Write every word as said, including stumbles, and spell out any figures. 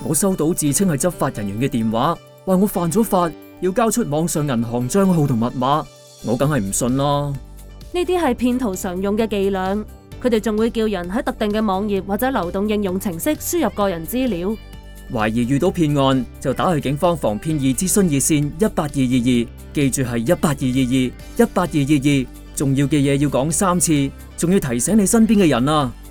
我收到自稱係執法人員嘅電話，話我犯咗法，要交出網上銀行賬號同密碼，我梗係唔信啦。 呢啲係騙徒常用嘅伎倆，佢哋仲會叫人喺特定嘅網頁或者流動應用程式輸入個人資料。 懷疑遇到騙案就打去警方防騙易諮詢熱線一八二二二，記住係一八二二二一八二二二，重要嘅嘢要講三次，仲要提醒你身邊嘅人啊。